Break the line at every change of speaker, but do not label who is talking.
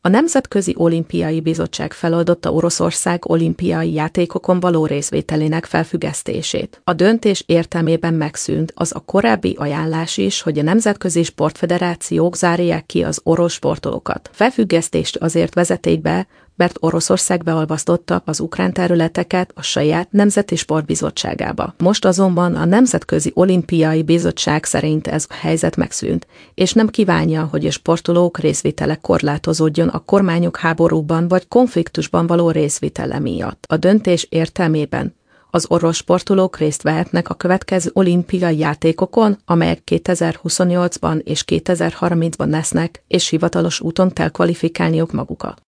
A Nemzetközi Olimpiai Bizottság feloldotta Oroszország olimpiai játékokon való részvételének felfüggesztését. A döntés értelmében megszűnt az a korábbi ajánlás is, hogy a nemzetközi sportfederációk zárják ki az orosz sportolókat. Felfüggesztést azért vezették be, mert Oroszország beolvasztotta az ukrán területeket a saját Nemzeti Sportbizottságába. Most azonban a Nemzetközi Olimpiai Bizottság szerint ez a helyzet megszűnt, és nem kívánja, hogy a sportolók részvétele korlátozódjon a kormányok háborúban vagy konfliktusban való részvétele miatt. A döntés értelmében az orosz sportolók részt vehetnek a következő olimpiai játékokon, amelyek 2028-ban és 2030-ban lesznek, és hivatalos úton kell kvalifikálniuk magukat.